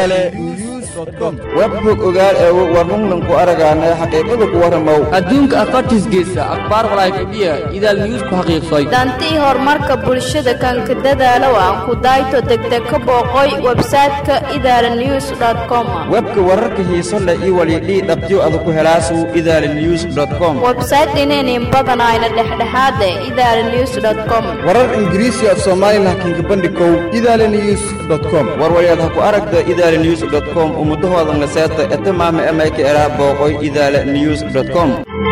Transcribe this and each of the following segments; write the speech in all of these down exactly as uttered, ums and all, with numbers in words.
idale news dot com webhook ogaal ee warnunnan ku aragaanay xaqiiqada ku waramow adduunka afartiisgeesa akhbaar walaayfadhiya idaal news ku xaqiiqsay dantii horumarka bulshada kanka dadaalo aan ku dayto degdeg ka booqoy website-ka idale news dot com webka wararka xiiso leh iyo walidii dhabtiyo aad ku helaasu idale news dot com website ineen badan ayna dhexdhexaad idale news dot com warar ingiriisi af Soomaali laakiin gabadhikow idale news dot com warwayad ha ku aragta idale news dot com umudahooda la seeta etamaama emayka era booqoy idale news dot com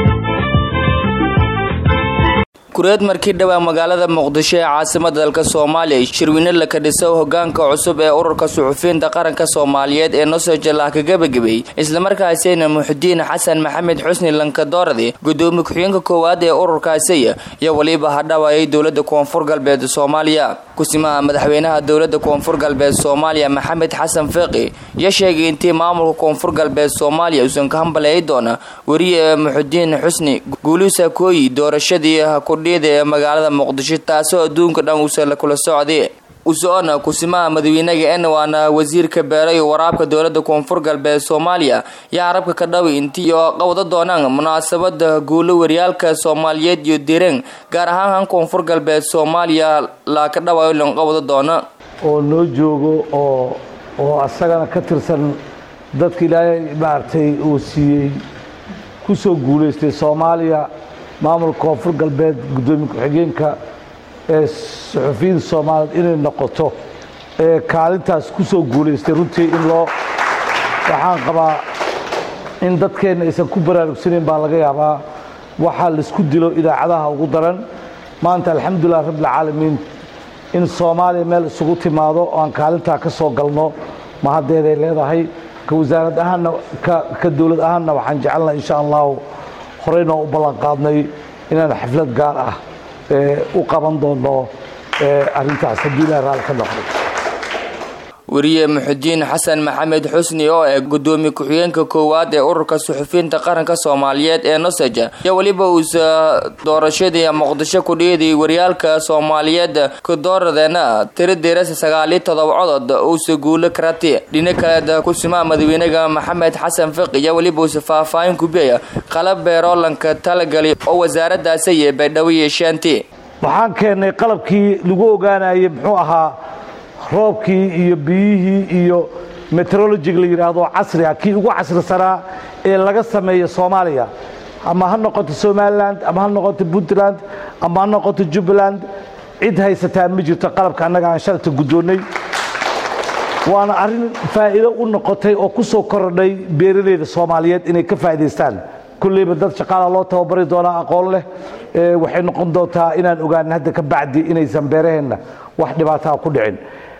kureed markii dhawaa magaalada Muqdisho ee caasimadda dalka Soomaaliya shirweyne la ka dhisay hoggaanka cusub ee ururka suxufiyiinta qaranka Soomaaliyeed ee Nosojala ka gabagabay isla markaasina Muxudiin Xasan Maxamed Xusni Lankadoordi gudoomiye ku-xigeenka koowaad ee ururkaasi iyo waliba hadhawaayay dawladda Koonfur Galbeed Soomaaliya kusimaha madaxweynaha dawladda Koonfur Galbeed Soomaaliya Maxamed Xasan Fiqi ya sheegay intii maamulka Koonfur Galbeed Soomaaliya uu ka hambalay doona wariye Muxudiin Xusni guuliisa kooyi doorashadii ku ee magaalada Muqdisho taasoo adduunka dhan uu soo kula socday usoona kusimaha madaxweynaha ee waana wasiirka beeray waraabka dawladda Koonfur Galbeed Soomaaliya ya arabka ka dhaway intii oo qowda doonaan munaasabada guulo wariyalka Soomaaliyeed iyo direen gaar ahaan Koonfur Galbeed Soomaaliya la ka dhaway lan qowda doona oo noo joogo oo oo asagana ka tirsan dadka Ilaahay maartay uu siiyay ku soo guuleystay Soomaaliya maamulka Koonfur Galbeed gudoomiye ku-xigeenka ee suxufiyiinta Soomaaliyeed inay noqoto ee kaalintaas ku soo guuleystay runtii in loo waxaan qabaa in dadkeena aysan ku baraarugsaneyn baa laga yaabaa waxa la isku dilo idaacadaha ugu daran maanta alxamdulillah rabbil caalamiin in Soomaaliya meel isugu timaado oo aan kaalinta ka soo galno ma hadeeday leedahay ka wasaarad ahaan ka dawlad ahaan waxaan jecelnahay insha Allah horeyna u ballan qaadnay inaan xaflad gaar ah ee u qaban doono ee arintaas hadii la raal ka noqdo wariye Muxudiin Xasan Maxamed Xusni oo ee gudoomiye ku-xigeenka koowaad ee ururka suxufiyiinta qaranka Soomaaliyeed ee Nosoja ya waliba uu doorashadii Muqdisho ku dhigay wariyalka Soomaaliyeed ku dooradeena tiradeera sagaal iyo toban codod oo soo guulay karati dhinaca kusimaha madaxweynaha Maxamed Xasan Fiqi ya waliba uu faahfaahin ku bixiyay qalab beerolanka talagalay oo wasaaraddaasi ay badawiyay shantii waxaan keenay qalabkii lagu ogaanayay muxuu ahaa roobkii iyo biyihii iyo meteorology la yiraahdo casri ah kii ugu casrisanaa ee laga sameeyo Soomaaliya ama ha noqoto Somaliland ama ha noqoto Puntland ama ha noqoto Jubaland cid haysataa ma jirto qalabka anaga aan sharta gudoonay waana arin faa'iido u noqotay oo ku soo kordhay beeraleyda Soomaaliyeed inay ka faa'iideystaan kulliba dad shaqaale loo tababari doona aqoon leh ee waxay noqon doontaa inaan ogaan hadda ka bacdi inaysan beeraheena wax dhibaato ku dhicin